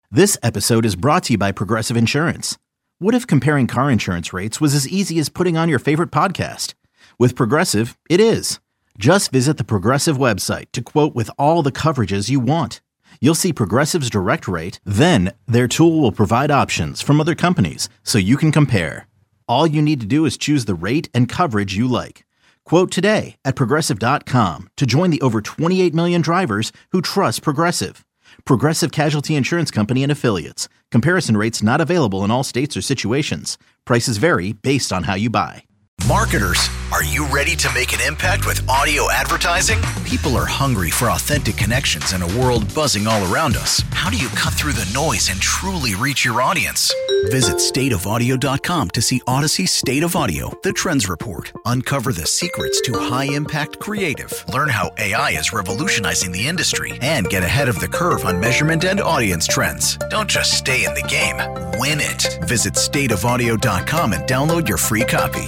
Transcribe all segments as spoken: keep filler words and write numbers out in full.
This episode is brought to you by Progressive Insurance. What if comparing car insurance rates was as easy as putting on your favorite podcast? With Progressive, it is. Just visit the Progressive website to quote with all the coverages you want. You'll see Progressive's direct rate, then their tool will provide options from other companies so you can compare. All you need to do is choose the rate and coverage you like. Quote today at progressive dot com to join the over twenty-eight million drivers who trust Progressive. Progressive Casualty Insurance Company and Affiliates. Comparison rates not available in all states or situations. Prices vary based on how you buy. Marketers, are you ready to make an impact with audio advertising? People are hungry for authentic connections in a world buzzing all around us. How do you cut through the noise and truly reach your audience? Visit state of audio dot com to see Odyssey State of Audio, the Trends Report. Uncover the secrets to high-impact creative. Learn how A I is revolutionizing the industry and get ahead of the curve on measurement and audience trends. Don't just stay in the game, win it. Visit state of audio dot com and download your free copy.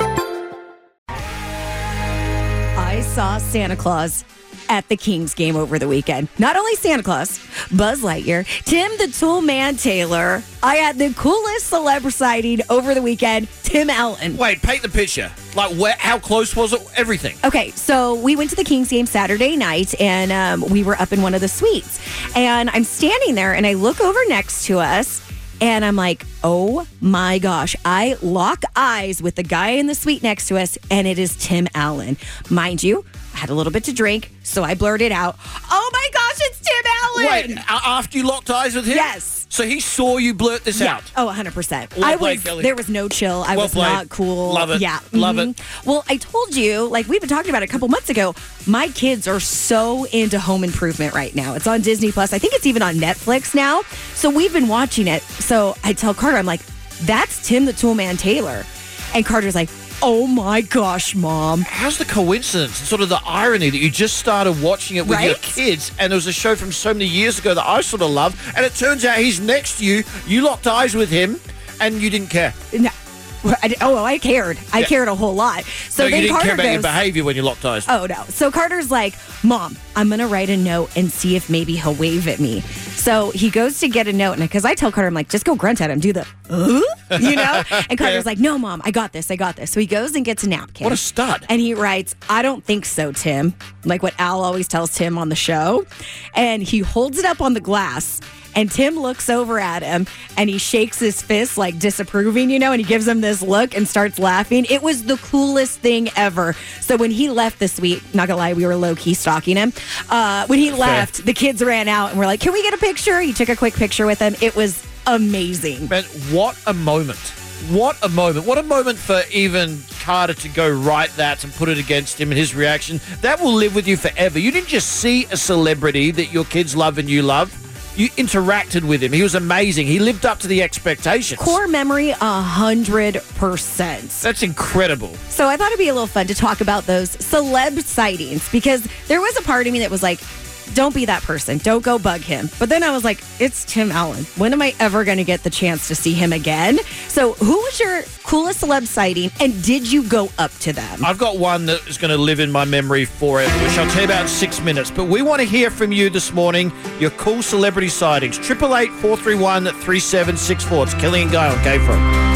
I saw Santa Claus at the Kings game over the weekend. Not only Santa Claus, Buzz Lightyear, Tim the Toolman Taylor. I had the coolest celeb sighting over the weekend, Tim Allen. Wait, paint the picture. Like, where? How close was it? Everything. Okay, so we went to the Kings game Saturday night, and um, we were up in one of the suites. And I'm standing there, and I look over next to us, and I'm like, oh my gosh. I lock eyes with the guy in the suite next to us, and it is Tim Allen. Mind you, I had a little bit to drink, so I blurted out, oh my gosh, it's Tim Allen! Wait, after you locked eyes with him? Yes. So he saw you blurt this yeah. out? Oh, one hundred percent. Well I played, was, Kelly. there was no chill. I well was played. not cool. Love it. Yeah. Love mm-hmm. it. Well, I told you, like we've been talking about it a couple months ago, my kids are so into Home Improvement right now. It's on Disney Plus. I think it's even on Netflix now. So we've been watching it. So I tell Carter, I'm like, that's Tim the Toolman Taylor. And Carter's like, oh my gosh, Mom. How's the coincidence and sort of the irony that you just started watching it with right? your kids, and there was a show from so many years ago that I sort of love, and it turns out he's next to you, you locked eyes with him, and you didn't care. No. I, oh, I cared. I Yeah. cared a whole lot. So no, then you didn't Carter care about goes, your behavior when you locked eyes. oh, no. So Carter's like, Mom, I'm going to write a note and see if maybe he'll wave at me. So he goes to get a note. And because I tell Carter, I'm like, just go grunt at him. Do the, uh? you know? And Carter's like, no, Mom, I got this. I got this. So he goes and gets a napkin. What a stud. And he writes, I don't think so, Tim. Like what Al always tells Tim on the show. And he holds it up on the glass. And Tim looks over at him and he shakes his fist like disapproving, you know, and he gives him this look and starts laughing. It was the coolest thing ever. So when he left the suite, not gonna lie, we were low-key stalking him. Uh, when he left, the kids ran out and were like, can we get a picture? He took a quick picture with him. It was amazing. Man, what a moment. What a moment. What a moment for even Carter to go write that and put it against him and his reaction. That will live with you forever. You didn't just see a celebrity that your kids love and you love. You interacted with him. He was amazing. He lived up to the expectations. Core memory, a hundred percent. That's incredible. So I thought it'd be a little fun to talk about those celeb sightings because there was a part of me that was like, don't be that person. Don't go bug him. But then I was like, it's Tim Allen. When am I ever going to get the chance to see him again? So who was your coolest celeb sighting and did you go up to them? I've got one that is going to live in my memory forever, which I'll tell you about in six minutes. But we want to hear from you this morning, your cool celebrity sightings. eight eight eight, four three one, three seven six four. It's Kelly and Guy on K-Frog.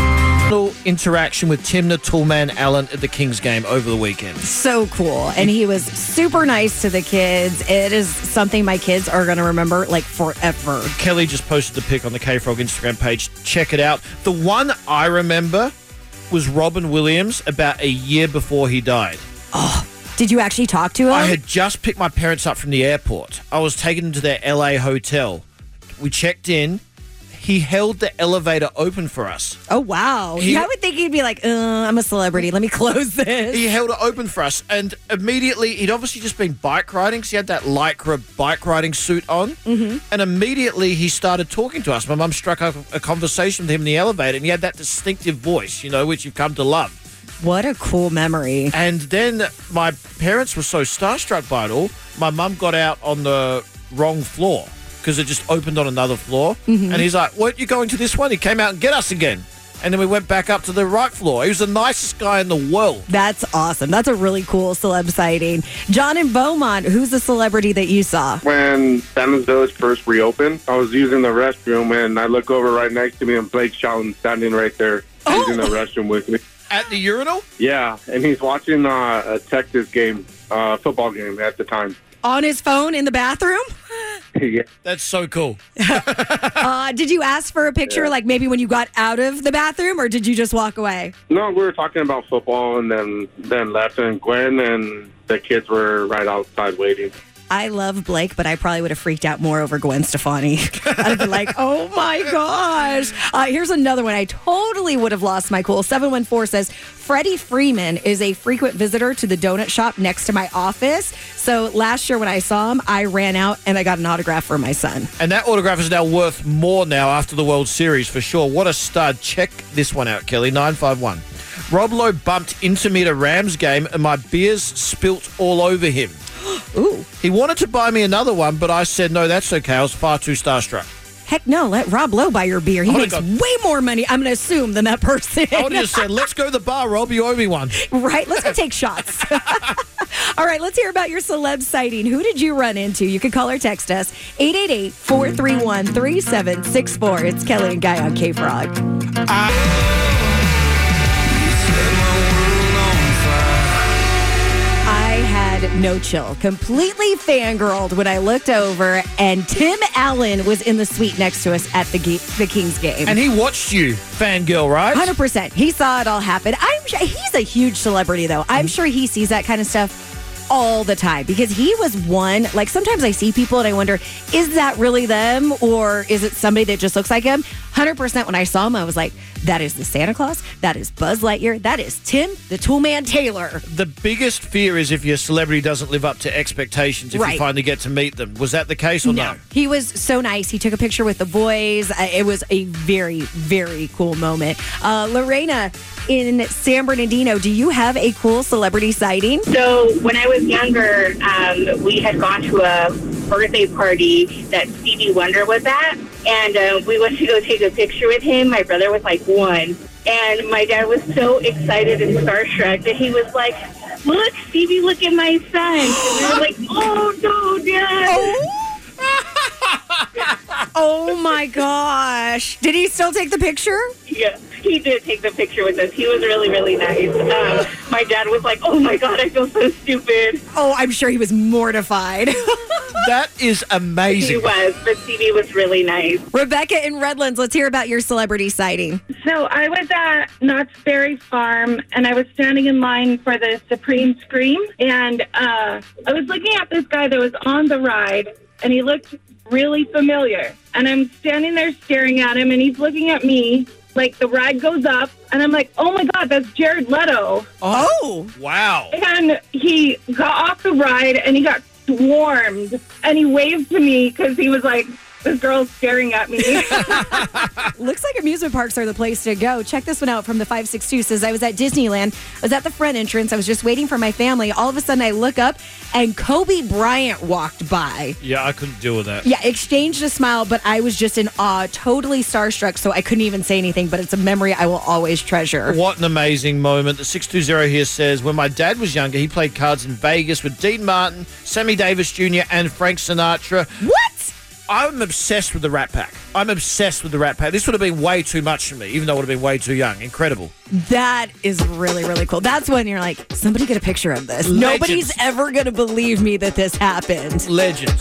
Interaction with Tim the Toolman Allen at the Kings game over the weekend. So cool. And he was super nice to the kids. It is something my kids are going to remember like forever. Kelly just posted the pic on the K-Frog Instagram page. Check it out. The one I remember was Robin Williams about a year before he died. Oh, did you actually talk to him? I had just picked my parents up from the airport. I was taking them to their L A hotel. We checked in. He held the elevator open for us. Oh, wow. He, I would think he'd be like, uh, I'm a celebrity. Let me close this. He held it open for us. And immediately, he'd obviously just been bike riding because he had that Lycra bike riding suit on. Mm-hmm. And immediately, he started talking to us. My mum struck up a conversation with him in the elevator. And he had that distinctive voice, you know, which you've come to love. What a cool memory. And then my parents were so starstruck by it all, my mum got out on the wrong floor. Because it just opened on another floor. Mm-hmm. And he's like, weren't you going to this one? He came out and get us again. and then we went back up to the right floor. He was the nicest guy in the world. That's awesome. That's a really cool celeb sighting. John in Beaumont, who's the celebrity that you saw? When Sandals Village first reopened, I was using the restroom, and I look over right next to me, and Blake Shelton standing right there Oh. using the restroom with me. At the urinal? Yeah, and he's watching uh, a Texas game, uh, football game at the time. On his phone in the bathroom? Yeah. That's so cool. Uh, did you ask for a picture, Yeah. like maybe when you got out of the bathroom, or did you just walk away? No, we were talking about football, and then, then left, and Gwen and the kids were right outside waiting. I love Blake, but I probably would have freaked out more over Gwen Stefani. I'd have been like, oh my gosh. Uh, here's another one. I totally would have lost my cool. seven one four says, Freddie Freeman is a frequent visitor to the donut shop next to my office. So last year when I saw him, I ran out and I got an autograph for my son. And that autograph is now worth more now after the World Series, for sure. What a stud. Check this one out, Kelly. nine five one. Rob Lowe bumped into me at a Rams game and my beers spilt all over him. Ooh. He wanted to buy me another one, but I said, no, that's okay. I was far too starstruck. Heck no, let Rob Lowe buy your beer. He I makes would've way more money, I'm going to assume, than that person. I would have just said, let's go to the bar, Rob. You owe me one. Right? Let's go take shots. All right, let's hear about your celeb sighting. Who did you run into? You can call or text us, eight eight eight, four three one, three seven six four. It's Kelly and Guy on K-Frog. I had no chill. Completely fangirled when I looked over and Tim Allen was in the suite next to us at the, Ge- the Kings game. And he watched you, fangirl, right? one hundred percent. He saw it all happen. I'm sure he's a huge celebrity, though. I'm sure he sees that kind of stuff all the time because he was one. Like, sometimes I see people and I wonder, is that really them or is it somebody that just looks like him? one hundred percent when I saw him, I was like, that is the Santa Claus. That is Buzz Lightyear. That is Tim, the Toolman Taylor. The biggest fear is if your celebrity doesn't live up to expectations if Right. you finally get to meet them. Was that the case or no? He was so nice. He took a picture with the boys. Uh, It was a very, very cool moment. Uh, Lorena in San Bernardino, do you have a cool celebrity sighting? So when I was younger, um, we had gone to a birthday party that Stevie Wonder was at, and uh, we went to go take a picture with him. My brother was like one, and my dad was so excited and starstruck that he was like, "Look, Stevie, look at my son." And we were like, "Oh no, Dad!" Oh my gosh. Did he still take the picture? Yeah, he did take the picture with us. He was really, really nice. Um, my dad was like, "Oh my God, I feel so stupid." Oh, I'm sure he was mortified. That is He amazing. was, but Stevie was really nice. Rebecca in Redlands, let's hear about your celebrity sighting. So I was at Knott's Berry Farm, and I was standing in line for the Supreme Scream, and uh, I was looking at this guy that was on the ride, and he looked really familiar. And I'm standing there staring at him, and he's looking at me. Like, the ride goes up, and I'm like, oh, my God, that's Jared Leto. Oh. Wow. And he got off the ride, and he got swarmed, and he waved to me because he was like, this girl's staring at me. Looks like amusement parks are the place to go. Check this one out from the five six two. Says, I was at Disneyland. I was at the front entrance. I was just waiting for my family. All of a sudden, I look up, and Kobe Bryant walked by. Yeah, I couldn't deal with that. Yeah, exchanged a smile, but I was just in awe, totally starstruck, so I couldn't even say anything, but it's a memory I will always treasure. What an amazing moment. The six two zero here says, when my dad was younger, he played cards in Vegas with Dean Martin, Sammy Davis Junior, and Frank Sinatra. What? I'm obsessed with the Rat Pack. I'm obsessed with the Rat Pack. This would have been way too much for me, even though I would have been way too young. Incredible. That is really, really cool. That's when you're like, somebody get a picture of this. Legends. Nobody's ever going to believe me that this happened. Legend.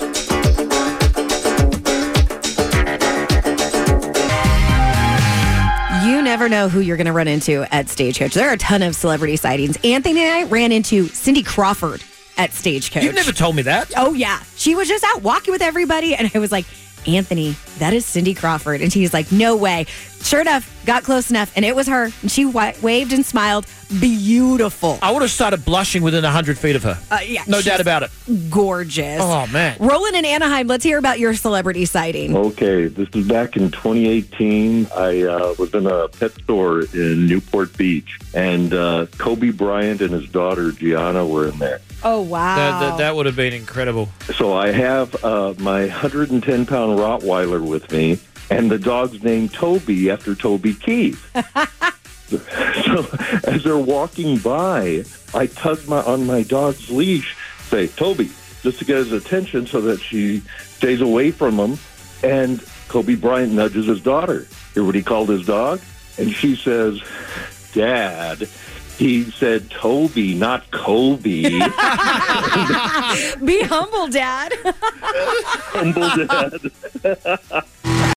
You never know who you're going to run into at Stagecoach. There are a ton of celebrity sightings. Anthony and I ran into Cindy Crawford at Stagecoach. You've never told me that. Oh, yeah. She was just out walking with everybody, and I was like, Anthony, that is Cindy Crawford. And he's like, no way. Sure enough, got close enough, and it was her. And she wa- waved and smiled. Beautiful. I would have started blushing within one hundred feet of her. Uh, yeah, no she's doubt about it. Gorgeous. Oh, man. Roland in Anaheim, let's hear about your celebrity sighting. Okay, this is back in twenty eighteen. I uh, was in a pet store in Newport Beach, and uh, Kobe Bryant and his daughter Gianna were in there. Oh, wow. That, that, that would have been incredible. So I have uh, my one hundred ten pound Rottweiler with me, and the dog's named Toby after Toby Keith. So as they're walking by, I tug my on my dog's leash, say, Toby, just to get his attention so that she stays away from him. And Kobe Bryant nudges his daughter. Hear what he called his dog? And she says, Dad, he said Toby, not Kobe. Be humble, Dad. Humble dad.